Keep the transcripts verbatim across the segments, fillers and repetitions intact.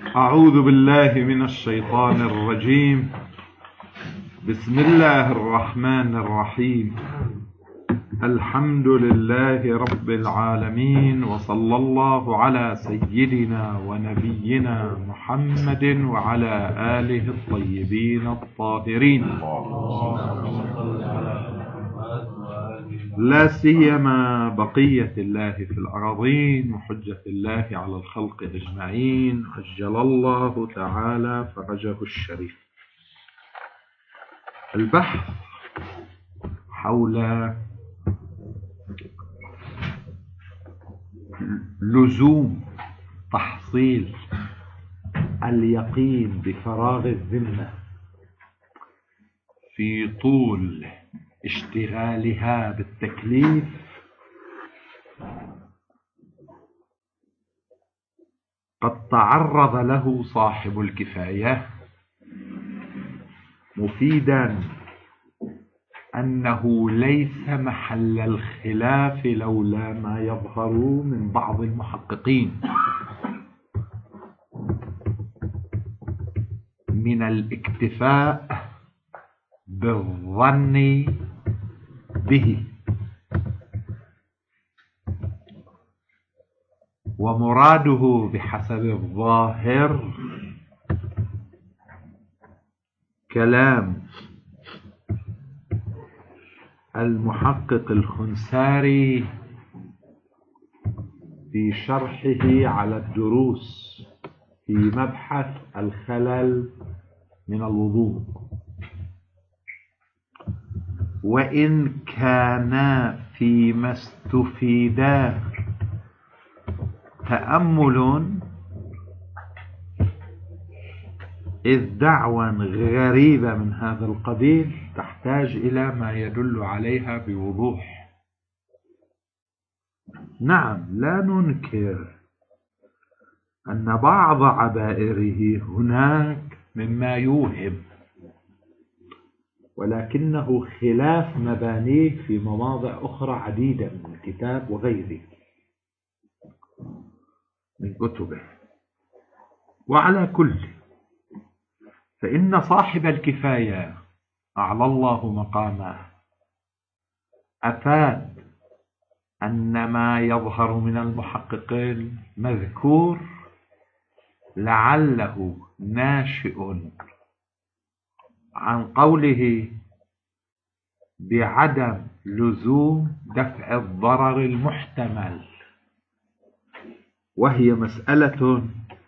أعوذ بالله من الشيطان الرجيم. بسم الله الرحمن الرحيم. الحمد لله رب العالمين، وصلى الله على سيدنا ونبينا محمد وعلى آله الطيبين الطاهرين، لا سيما بقية الله في الأراضين وحجة الله على الخلق أجمعين، عجل الله تعالى فرجه الشريف. البحث حول لزوم تحصيل اليقين بفراغ الذمة في طول اشتغالها بالتكليف قد تعرض له صاحب الكفاية، مفيدا أنه ليس محل الخلاف لولا ما يظهر من بعض المحققين من الاكتفاء بالظن به، ومراده بحسب الظاهر كلام المحقق الخنساري في شرحه على الدروس في مبحث الخلل من الوضوء، وإن كان فيما استفيدا تأمل، إذ دعوى غريبة من هذا القبيل تحتاج إلى ما يدل عليها بوضوح. نعم، لا ننكر أن بعض عبائره هناك مما يوهم، ولكنه خلاف مبانيه في مواضع أخرى عديدة من الكتاب وغيره من كتبه. وعلى كل، فإن صاحب الكفاية أعلى الله مقامه أفاد أن ما يظهر من المحققين مذكور لعله ناشئ عن قوله بعدم لزوم دفع الضرر المحتمل، وهي مسألة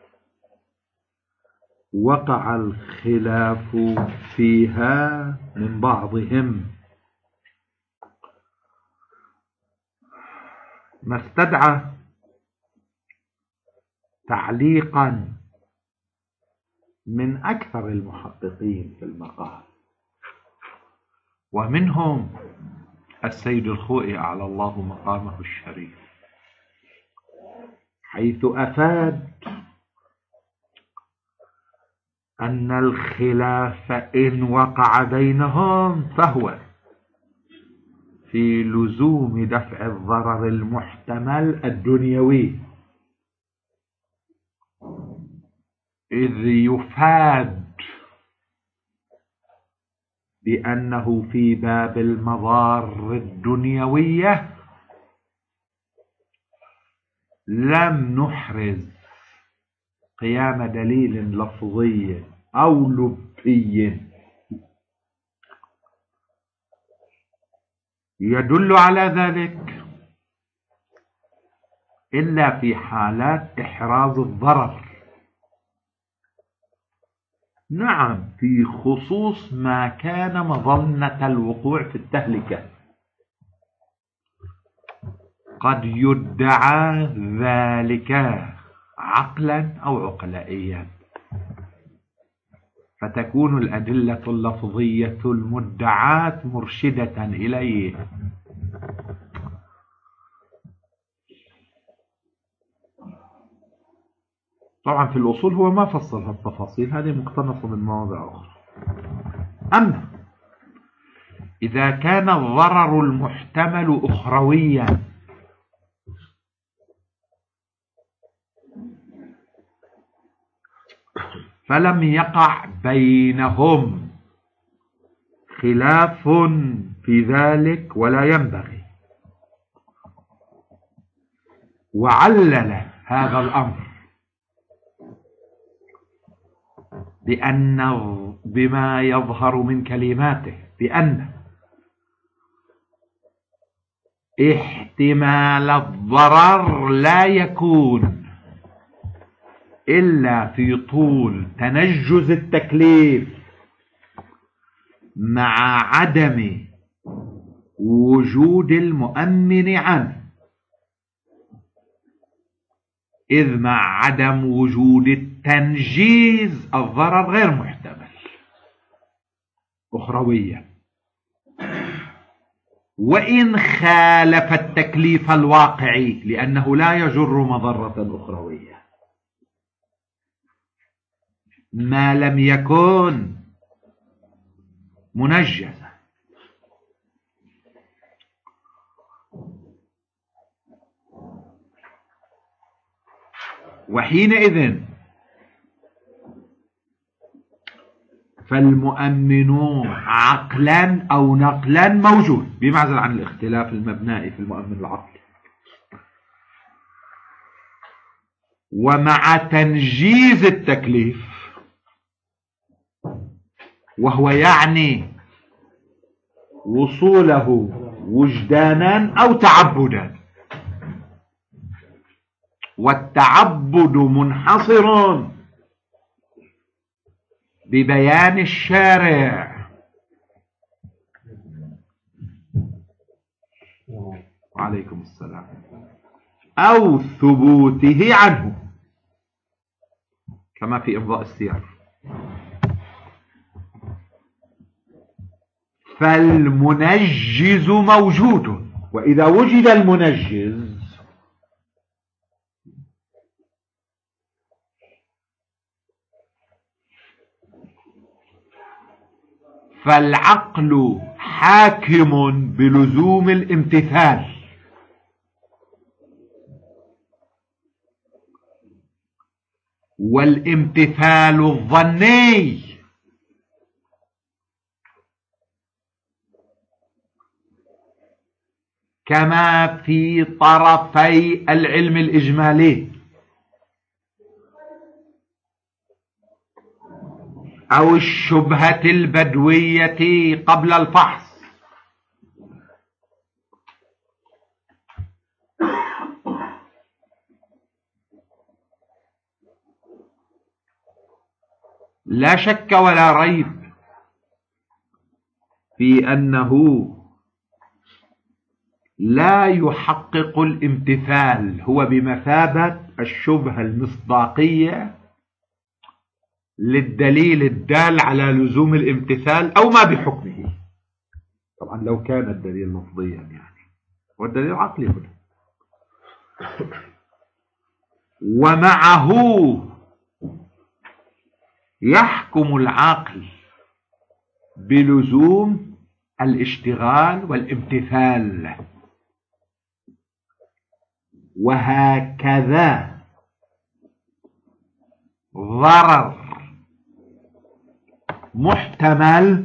وقع الخلاف فيها من بعضهم، ما استدعى تعليقا من أكثر المحققين في المقام، ومنهم السيد الخوئي أعلى الله مقامه الشريف، حيث أفاد أن الخلاف إن وقع بينهم فهو في لزوم دفع الضرر المحتمل الدنيوي، إذ يفاد بأنه في باب المضار الدنيوية لم نحرز قيام دليل لفظي أو لبي يدل على ذلك إلا في حالات إحراز الضرر. نعم، في خصوص ما كان مظنة الوقوع في التهلكة قد يدعى ذلك عقلا أو عقلائيا، فتكون الأدلة اللفظية المدعاة مرشدة إليه. طبعا في الأصول هو ما فصل هالتفاصيل، هذه مقتنصة من مواضع أخرى. أما إذا كان الضرر المحتمل أخرويا فلم يقع بينهم خلاف في ذلك ولا ينبغي. وعلل هذا الأمر بأن بما يظهر من كلماته بأن احتمال الضرر لا يكون إلا في طول تنجز التكليف مع عدم وجود المؤمن عنه، إذ مع عدم وجود التنجيز الضرر غير محتمل أخرويا، وإن خالف التكليف الواقعي لأنه لا يجر مضرة أخروية ما لم يكن منجزا. وحينئذ فالمؤمن عقلا أو نقلا موجود بمعزل عن الاختلاف المبنائي في المؤمن العقلي، ومع تنجيز التكليف وهو يعني وصوله وجدانا أو تعبدا، والتعبد منحصر ببيان الشارع وعليكم السلام أو ثبوته عنه كما في إمضاء السير. فالمنجز موجود، وإذا وجد المنجز فالعقل حاكم بلزوم الامتثال، والامتثال الظني كما في طرفي العلم الإجمالي أو الشبهة البدوية قبل الفحص. لا شك ولا ريب في أنه لا يحقق الامتثال، هو بمثابة الشبهة المصداقية للدليل الدال على لزوم الامتثال أو ما بحكمه. طبعا لو كان الدليل لفظيا يعني، والدليل عقلي هنا. ومعه يحكم العقل بلزوم الاشتغال والامتثال، وهكذا ضرر محتمل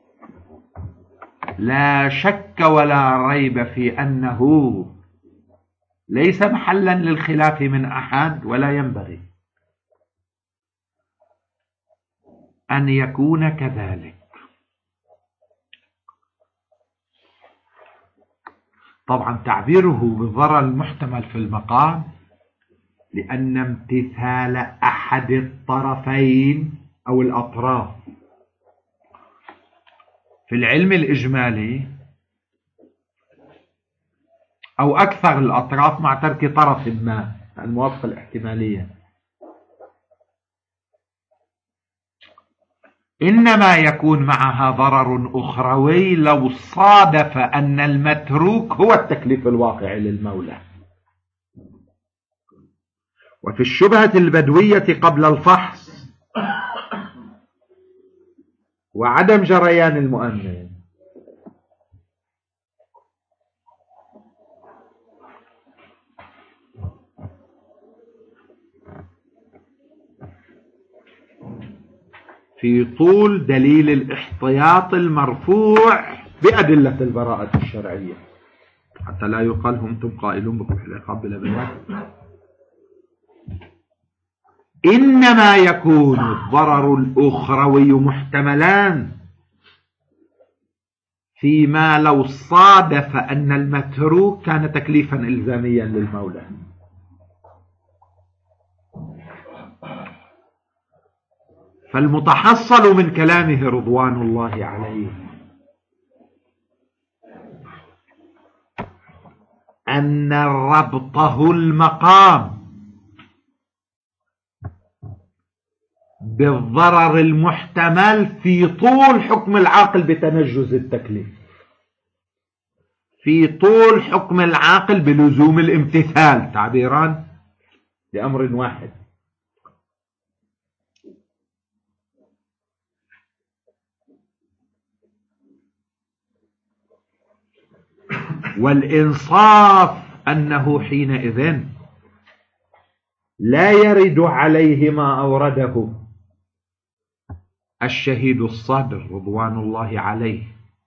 لا شك ولا ريب في أنه ليس محلا للخلاف من أحد، ولا ينبغي أن يكون كذلك. طبعا تعبيره بالضرر المحتمل في المقام لأن امتثال أحد الطرفين أو الأطراف في العلم الإجمالي أو أكثر الأطراف مع ترك طرف ما الموافقة الاحتمالية إنما يكون معها ضرر أخروي لو صادف أن المتروك هو التكليف الواقعي للمولى. وفي الشبهة البدوية قبل الفحص وعدم جريان المؤمن في طول دليل الاحتياط المرفوع بأدلة البراءة الشرعية، حتى لا يقال هم أنتم قائلون بقبح العقاب بلا بيان. إنما يكون الضرر الأخروي محتملان فيما لو صادف أن المتروك كان تكليفا إلزاميا للمولى. فالمتحصل من كلامه رضوان الله عليه أن ربطه المقام بالضرر المحتمل في طول حكم العاقل بتنجز التكليف، في طول حكم العاقل بلزوم الامتثال، تعبيران لأمر واحد. والإنصاف أنه حينئذ لا يرد عليه ما أورده الشهيد الصادر رضوان الله عليه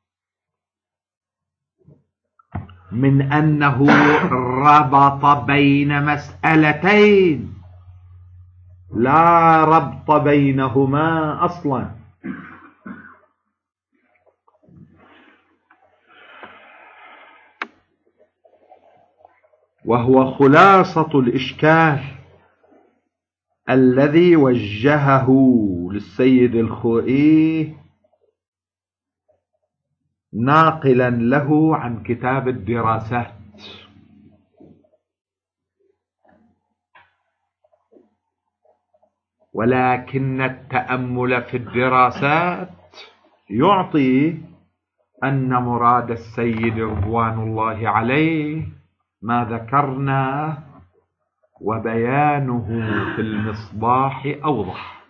من أنه ربط بين مسألتين لا ربط بينهما أصلا. وهو خلاصة الإشكال الذي وجهه للسيد الخوئي ناقلا له عن كتاب الدراسات. ولكن التأمل في الدراسات يعطي أن مراد السيد رضوان الله عليه ما ذكرنا، وبيانه في المصباح أوضح.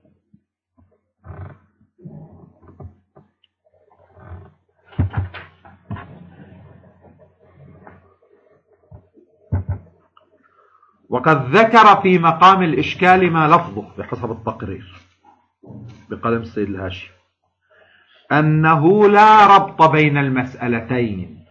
وقد ذكر في مقام الإشكال ما لفظه بحسب التقرير بقلم السيد الهاشمي أنه لا ربط بين المسألتين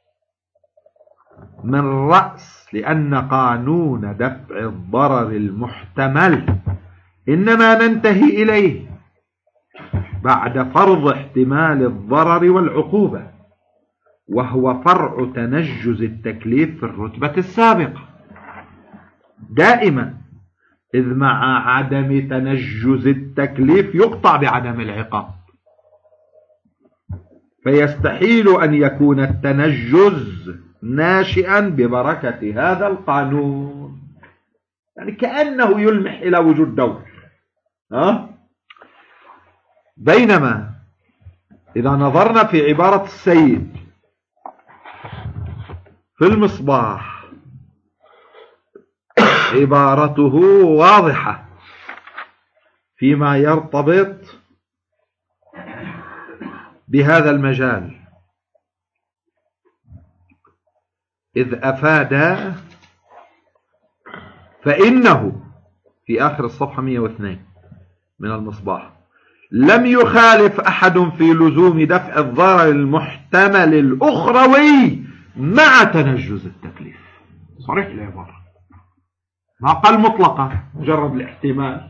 من رأس، لأن قانون دفع الضرر المحتمل إنما ننتهي إليه بعد فرض احتمال الضرر والعقوبة، وهو فرع تنجز التكليف في الرتبة السابقة دائما، إذ مع عدم تنجز التكليف يقطع بعدم العقاب، فيستحيل أن يكون التنجز ناشئا ببركة هذا القانون، يعني كأنه يلمح إلى وجود دور. ها؟ بينما إذا نظرنا في عبارة السيد في المصباح عبارته واضحة فيما يرتبط بهذا المجال، إذ أفاد فإنه في آخر الصفحة مئة واثنين من المصباح لم يخالف أحد في لزوم دفع الضرر المحتمل الأخروي مع تنجز التكليف. صريح العبارة، ما قال مطلقة مجرد الاحتمال.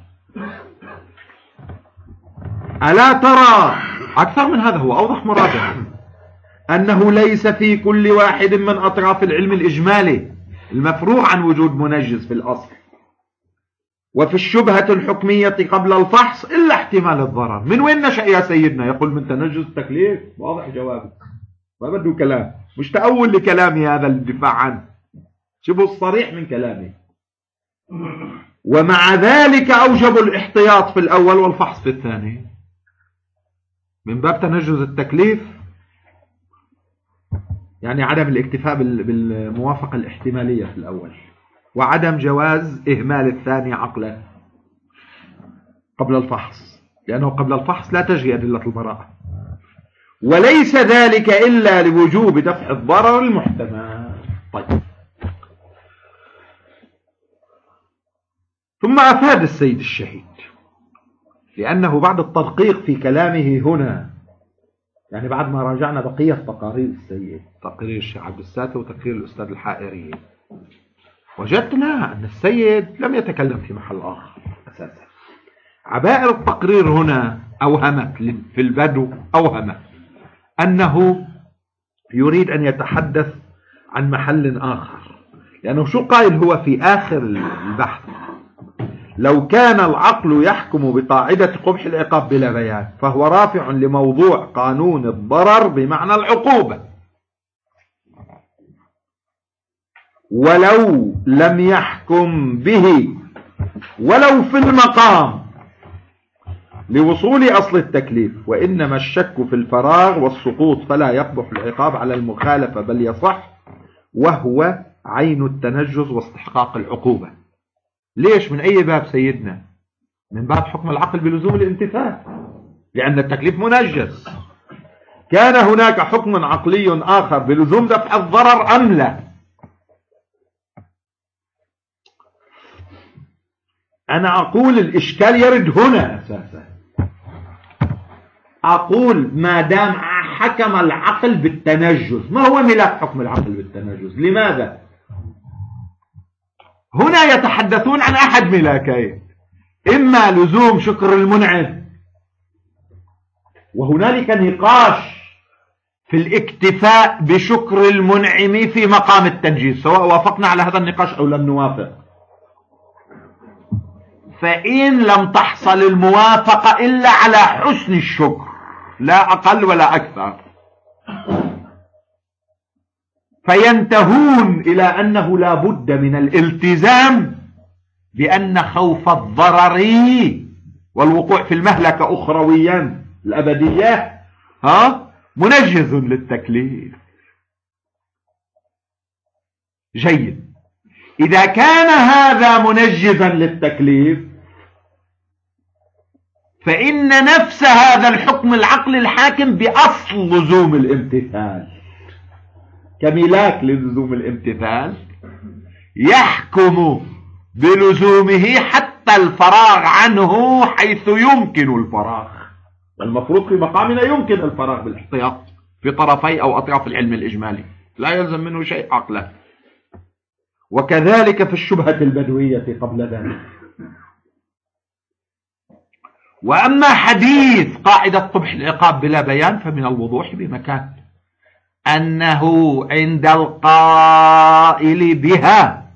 ألا ترى أكثر من هذا، هو أوضح مراده أنه ليس في كل واحد من أطراف العلم الإجمالي المفروغ عن وجود منجز في الأصل، وفي الشبهة الحكمية قبل الفحص إلا احتمال الضرر. من وين نشأ يا سيدنا؟ يقول من تنجز التكليف. واضح جوابه، ما بده كلام، مش تأول لكلامي هذا الدفاع عنه، شبه الصريح من كلامي. ومع ذلك أوجبوا الاحتياط في الأول والفحص في الثاني من باب تنجز التكليف، يعني عدم الاكتفاء بالموافقة الاحتمالية في الأول، وعدم جواز إهمال الثاني عقلا قبل الفحص، لأنه قبل الفحص لا تجري أدلة البراءة، وليس ذلك إلا لوجوب دفع الضرر المحتمل. طيب، ثم أفاد السيد الشهيد لأنه بعد التدقيق في كلامه هنا، يعني بعد ما راجعنا بقية تقارير السيد، تقرير الشيخ عبد الساتر وتقرير الأستاذ الحائري، وجدنا أن السيد لم يتكلم في محل آخر أساسا. عبائر التقرير هنا أوهمت في البدو، أوهمت أنه يريد أن يتحدث عن محل آخر، لأنه شو قائل هو في آخر البحث؟ لو كان العقل يحكم بقاعدة قبح العقاب بلا بيان فهو رافع لموضوع قانون الضرر بمعنى العقوبة، ولو لم يحكم به ولو في المقام لوصول أصل التكليف، وإنما الشك في الفراغ والسقوط فلا يقبح العقاب على المخالفة بل يصح، وهو عين التنجز واستحقاق العقوبة. ليش؟ من أي باب سيدنا؟ من باب حكم العقل بلزوم الامتثال، لأن التكليف منجز. كان هناك حكم عقلي آخر بلزوم دفع الضرر أم لا؟ أنا أقول الإشكال يرد هنا أساسا. أقول ما دام حكم العقل بالتنجز، ما هو ملاك حكم العقل بالتنجز؟ لماذا؟ هنا يتحدثون عن أحد ملاكين، إما لزوم شكر المنعم، وهنالك نقاش في الاكتفاء بشكر المنعم في مقام التنجيز، سواء وافقنا على هذا النقاش أو لم نوافق. فإن لم تحصل الموافقة إلا على حسن الشكر لا أقل ولا أكثر، فينتهون إلى أنه لا بد من الالتزام بأن خوف الضرر والوقوع في المهلكة أخرويا الأبدية ها منجز للتكليف. جيد، إذا كان هذا منجزا للتكليف فإن نفس هذا الحكم العقل الحاكم بأصل لزوم الامتثال كملاك للزوم الامتثال يحكم بلزومه حتى الفراغ عنه حيث يمكن الفراغ، والمفروض في مقامنا يمكن الفراغ بالاحتياط في طرفي أو أطراف العلم الإجمالي، لا يلزم منه شيء عقلا. وكذلك في الشبهة البدوية قبل ذلك. وأما حديث قاعدة قبح العقاب بلا بيان فمن الوضوح بمكان أنه عند القائل بها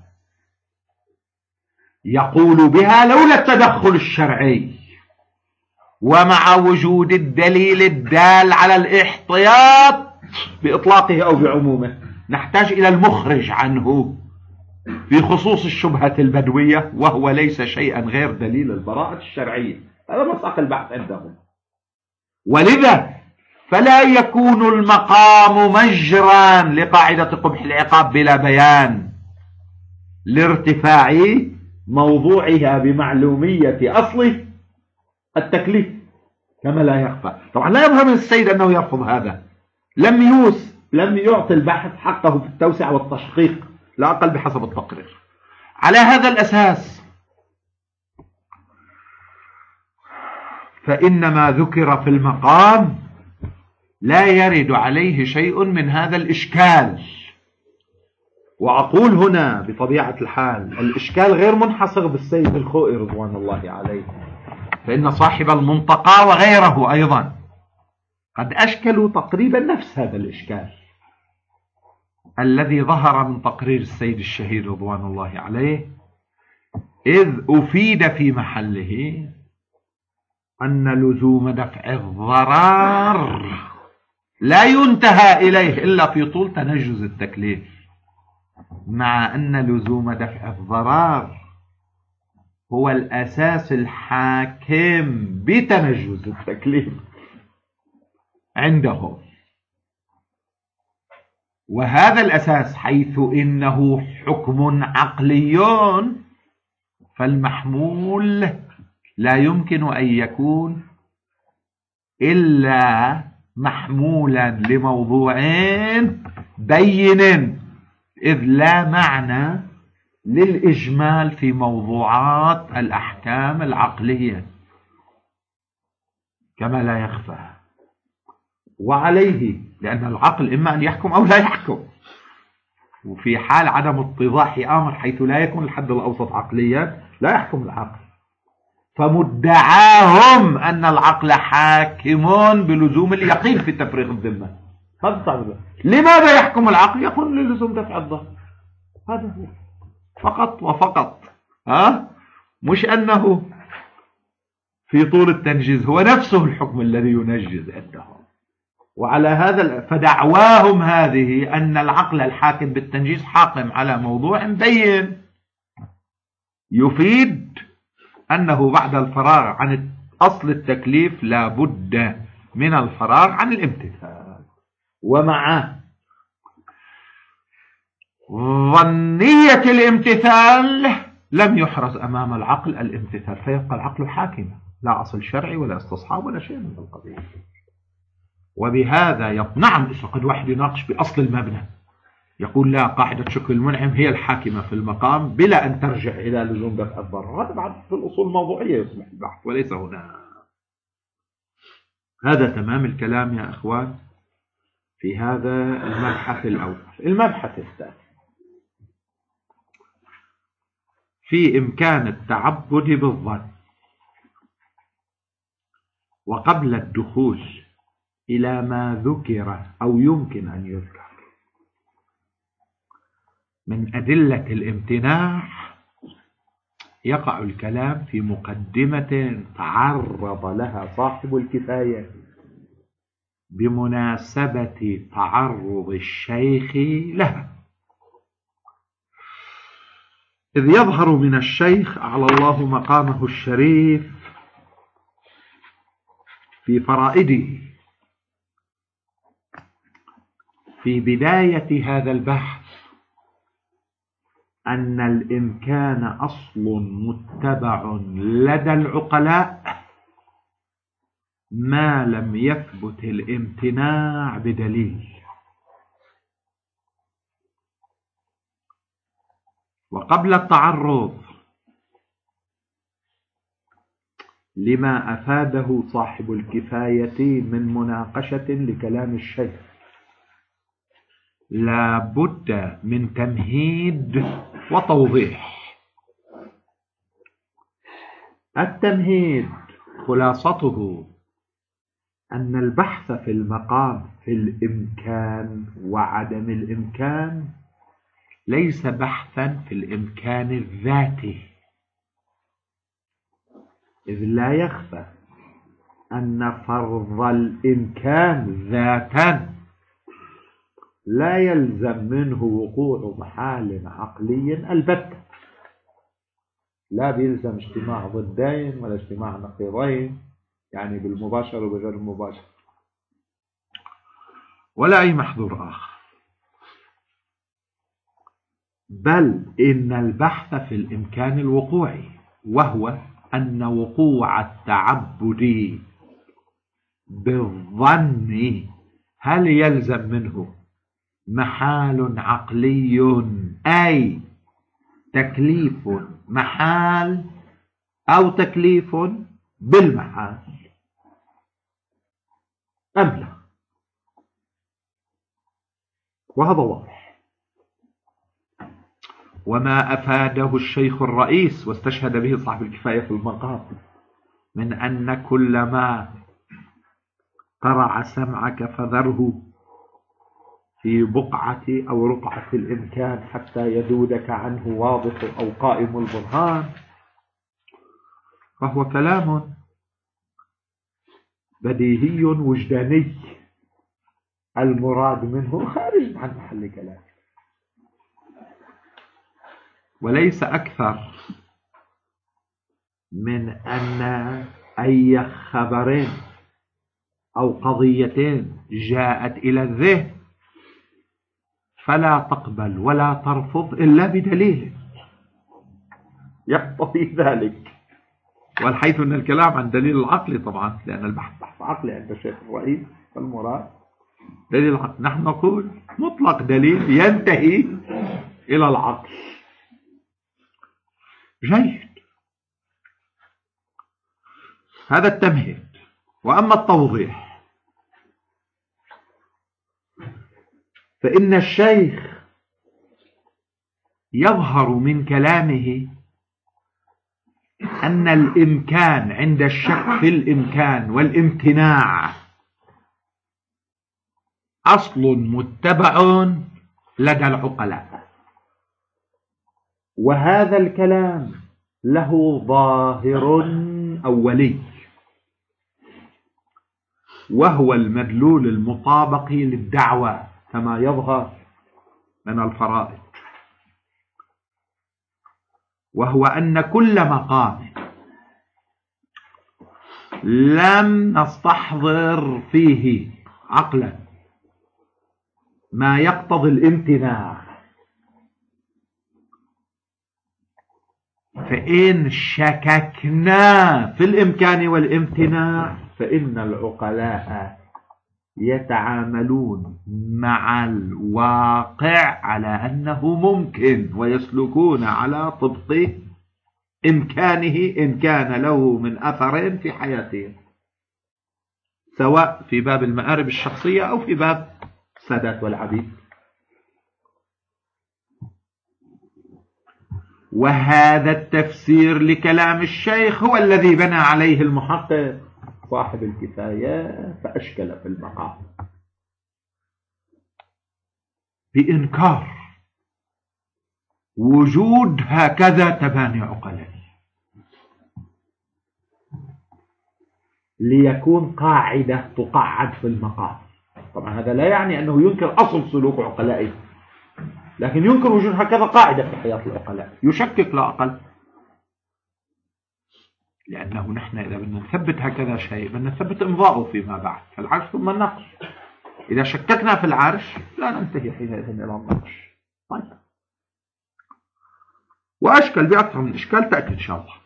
يقول بها لولا التدخل الشرعي ومع وجود الدليل الدال على الاحتياط بإطلاقه أو بعمومه، نحتاج إلى المخرج عنه في خصوص الشبهة البدوية، وهو ليس شيئا غير دليل البراءة الشرعية. هذا مساق البحث عندهم. ولذا فلا يكون المقام مجرا لقاعدة قبح العقاب بلا بيان لارتفاع موضوعها بمعلومية أصل التكليف كما لا يخفى. طبعا لا يظهر من السيد أنه يرفض هذا، لم يوس لم يعطي البحث حقه في التوسعة والتشقيق لا أقل بحسب التقرير. على هذا الأساس فإن ما ذكر في المقام لا يرد عليه شيء من هذا الإشكال. وأقول هنا بطبيعة الحال الإشكال غير منحصر بالسيد الخوئي رضوان الله عليه، فإن صاحب المنطقة وغيره أيضا قد أشكلوا تقريبا نفس هذا الإشكال الذي ظهر من تقرير السيد الشهيد رضوان الله عليه، إذ أفيد في محله أن لزوم دفع الضرر لا ينتهى إليه إلا في طول تنجز التكليف، مع أن لزوم دفع الضرر هو الأساس الحاكم بتنجز التكليف عندهم. وهذا الأساس حيث إنه حكم عقلي فالمحمول لا يمكن أن يكون إلا محمولا لموضوع بين، إذ لا معنى للإجمال في موضوعات الأحكام العقلية. كما لا يخفى. وعليه، لأن العقل إما أن يحكم أو لا يحكم، وفي حال عدم اتضاح أمر حيث لا يكون الحد الأوسط عقليا لا يحكم العقل. فمدعاهم أن العقل حاكم بلزوم اليقين في تفريغ الذمة. لماذا يحكم العقل؟ يقول للزوم دفع الضر. هذا هو فقط وفقط. ها؟ مش أنه في طول التنجيز هو نفسه الحكم الذي ينجز عندهم. وعلى هذا فدعواهم هذه أن العقل الحاكم بالتنجيز حاكم على موضوع بين يفيد أنه بعد الفراغ عن أصل التكليف لا بد من الفراغ عن الامتثال. ومع ظنية الامتثال لم يحرز أمام العقل الامتثال، فيبقى العقل حاكما، لا أصل شرعي ولا استصحاب ولا شيء من القبيل. وبهذا يط... نعم إذا قد واحد يناقش بأصل المبنى يقول لا، قاعدة شكر المنعم هي الحاكمة في المقام بلا أن ترجع إلى لزوم دفع الضرر. هذا بعد في الأصول الموضوعية يصبح البحث وليس هنا. هذا تمام الكلام يا أخوان في هذا المبحث الأول. المبحث الثاني في إمكان التعبد بالظن. وقبل الدخول إلى ما ذكر أو يمكن أن يذكر من أدلة الامتناع يقع الكلام في مقدمة تعرض لها صاحب الكفاية بمناسبة تعرض الشيخ لها، إذ يظهر من الشيخ أعلى الله مقامه الشريف في فرائده في بداية هذا البحث أن الإمكان أصل متبع لدى العقلاء ما لم يثبت الامتناع بدليل. وقبل التعرض لما أفاده صاحب الكفاية من مناقشة لكلام الشيخ لا بد من تمهيد وتوضيح. التمهيد خلاصته أن البحث في المقام في الإمكان وعدم الإمكان ليس بحثا في الإمكان الذاتي، إذ لا يخفى أن فرض الإمكان ذاتا لا يلزم منه وقوع محال عقلي البتة، لا بيلزم اجتماع ضدين ولا اجتماع نقيضين، يعني بالمباشر وبغير المباشر، ولا أي محظور آخر، بل إن البحث في الإمكان الوقوعي، وهو أن وقوع التعبد بالظن هل يلزم منه محال عقلي أي تكليف محال أو تكليف بالمحال أم لا؟ وهذا واضح. وما أفاده الشيخ الرئيس واستشهد به صاحب الكفاية في المقام من أن كل ما قرع سمعك فذره في بقعة أو رقعة الإمكان حتى يذودك عنه واضح أو قائم البرهان، فهو كلام بديهي وجداني المراد منه خارج عن محل كلام، وليس أكثر من أن أي خبرين أو قضيتين جاءت إلى الذهن فلا تقبل ولا ترفض إلا بدليل يقتضي ذلك. والحيث أن الكلام عن دليل العقل طبعا، لأن البحث بحث عقلي عند الشيخ الرئيس، فالمراد دليل العقل. نحن نقول مطلق دليل ينتهي إلى العقل. جيد، هذا التمهيد. وأما التوضيح فإن الشيخ يظهر من كلامه أن الإمكان عند الشك في الإمكان والامتناع أصل متبع لدى العقلاء، وهذا الكلام له ظاهر أولي وهو المدلول المطابق للدعوة كما يظهر من الفرائض، وهو أن كل مقام لم نستحضر فيه عقلا ما يقتضي الامتناع فإن شككنا في الإمكان والامتناع فإن العقلاء يتعاملون مع الواقع على أنه ممكن ويسلكون على طبق إمكانه إن كان له من أثر في حياتهم، سواء في باب المآرب الشخصية أو في باب السادات والعبيد. وهذا التفسير لكلام الشيخ هو الذي بنى عليه المحقق صاحب الكفاية فأشكل في المقام بإنكار وجود هكذا تباني عقلائي ليكون قاعدة تقعد في المقام. طبعا هذا لا يعني أنه ينكر أصل سلوك عقلائي، لكن ينكر وجود هكذا قاعدة في حياة العقلاء يشكك لا أقل، لأنه نحن إذا بدنا نثبت هكذا شيء بدنا نثبت إمضاءه فيما بعد فالعرش ثم النقش. إذا شككنا في العرش لا ننتهي حينئذ إلى النقش. طيب، وأشكل بأكثر من إشكال تأتي إن شاء الله.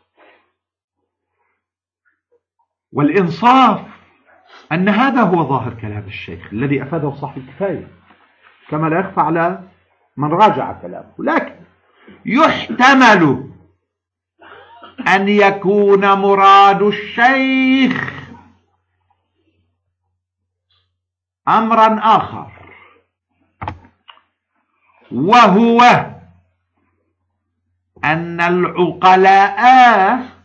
والإنصاف أن هذا هو ظاهر كلام الشيخ الذي أفاده صاحب الكفاية كما لا يخفى على من راجع كلامه، لكن يحتمل أن يكون مراد الشيخ أمرا آخر، وهو أن العقلاء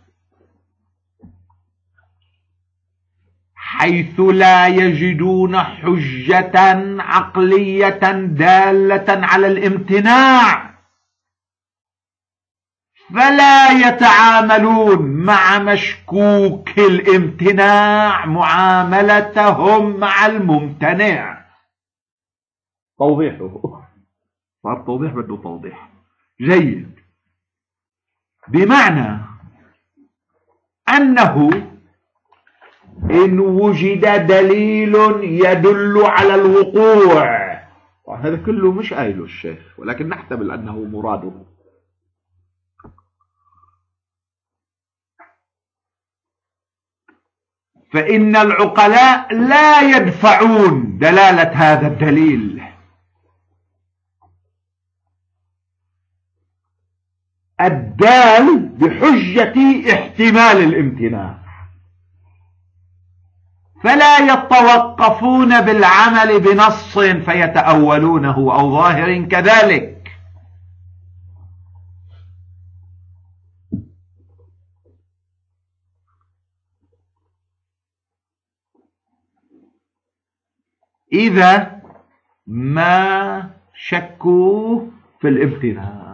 حيث لا يجدون حجة عقلية دالة على الامتناع فلا يتعاملون مع مشكوك الامتناع معاملتهم مع الممتنع. توضيحه صار توضيح بده توضيح جيد، بمعنى أنه إن وجد دليل يدل على الوقوع، هذا كله مش قايله الشيخ ولكن نحتمل أنه مراده، فإن العقلاء لا يدفعون دلالة هذا الدليل، الدال بحجة احتمال الامتناع، فلا يتوقفون بالعمل بنص فيتأولونه أو ظاهر كذلك. إذا ما شكوا في الامتناع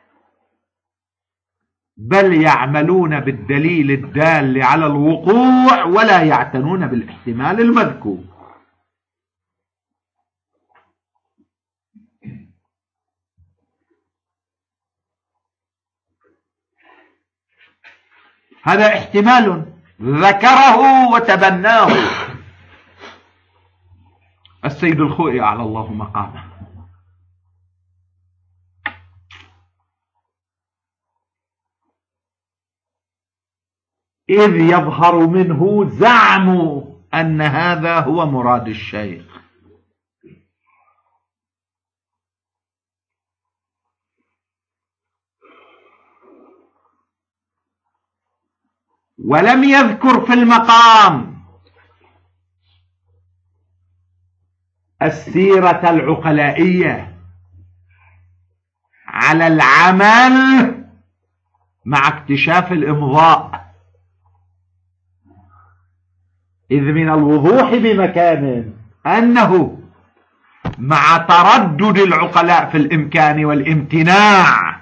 بل يعملون بالدليل الدال على الوقوع ولا يعتنون بالاحتمال المذكور. هذا احتمال ذكره وتبناه السيد الخوئي على الله مقامه، إذ يظهر منه زعم أن هذا هو مراد الشيخ، ولم يذكر في المقام السيرة العقلائية على العمل مع اكتشاف الإمضاء، إذ من الوضوح بمكان أنه مع تردد العقلاء في الإمكان والامتناع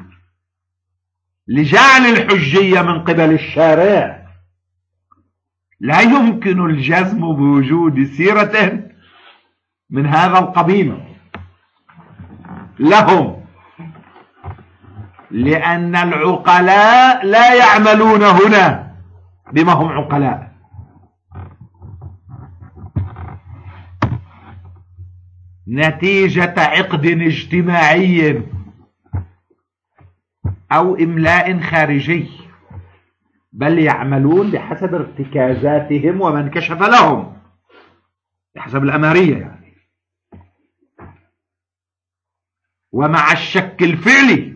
لجعل الحجية من قبل الشارع، لا يمكن الجزم بوجود سيرة من هذا القبيل لهم، لأن العقلاء لا يعملون هنا بما هم عقلاء. نتيجة عقد اجتماعي أو إملاء خارجي، بل يعملون بحسب ارتكازاتهم ومن كشف لهم، بحسب الأمارية يعني، ومع الشك الفعلي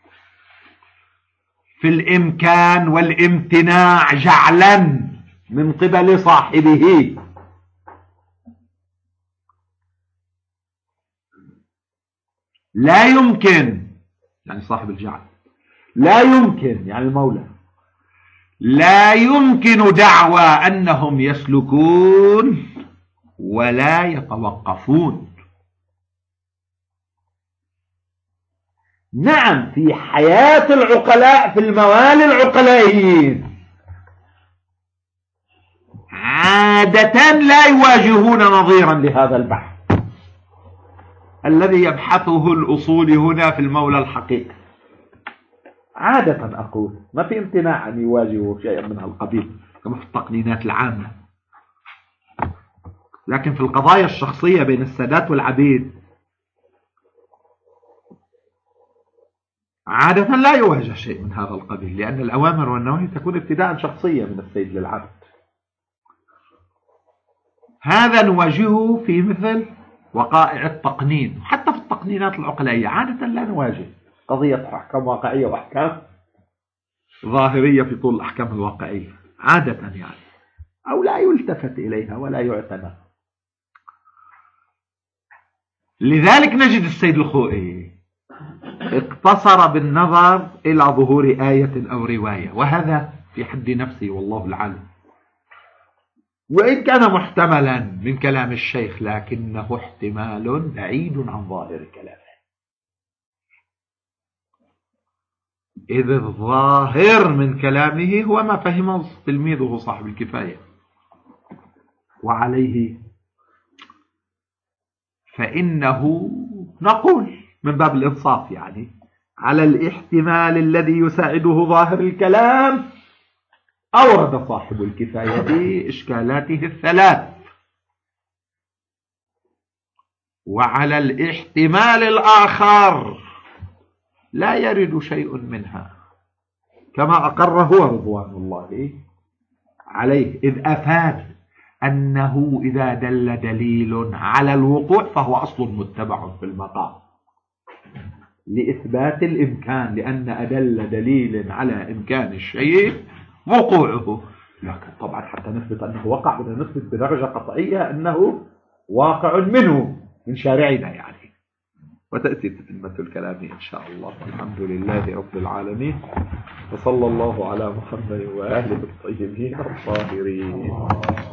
في الإمكان والامتناع جعلا من قبل صاحبه. لا يمكن يعني صاحب الجعل، لا يمكن يعني المولى، لا يمكن دعوى أنهم يسلكون ولا يتوقفون. نعم، في حياة العقلاء في الموالي العقلائيين عادة لا يواجهون نظيرا لهذا البحث الذي يبحثه الأصول هنا في المولى الحقيقي. عادة أقول ما في امتناع أن يواجهوا شيئا من هالقبيل كما في التقنينات العامة، لكن في القضايا الشخصية بين السادات والعبيد عادة لا يواجه شيء من هذا القبيل، لأن الأوامر والنواهي تكون ابتداء شخصية من السيد للعبد. هذا نواجهه في مثل وقائع التقنين، حتى في التقنينات العقلائية عادة لا نواجه قضية أحكام واقعية وأحكام ظاهرية في طول الأحكام الواقعية عادة يعني، أو لا يلتفت إليها ولا يعتنى. لذلك نجد السيد الخوئي اقتصر بالنظر إلى ظهور آية أو رواية، وهذا في حد نفسه والله العالم، وإن كان محتملا من كلام الشيخ لكنه احتمال بعيد عن ظاهر كلامه، إذ الظاهر من كلامه هو ما فهمه تلميذه صاحب الكفاية، وعليه فإنه نقول من باب الإنصاف يعني على الاحتمال الذي يساعده ظاهر الكلام أورد صاحب الكفاية إشكالاته الثلاث، وعلى الاحتمال الآخر لا يرد شيء منها كما أقر هو رضوان الله عليه، إذ أفاد أنه إذا دل دليل على الوقوع فهو أصل متبع في المقام لإثبات الإمكان، لأن أدل دليل على إمكان الشيء وقوعه. لكن طبعا حتى نثبت أنه وقع بدنا نثبت بدرجة قطعية أنه واقع منه من شارعنا يعني، وتأتي تتمة الكلام إن شاء الله. الحمد لله رب العالمين، وصلى الله على محمد وآله الطيبين الطاهرين.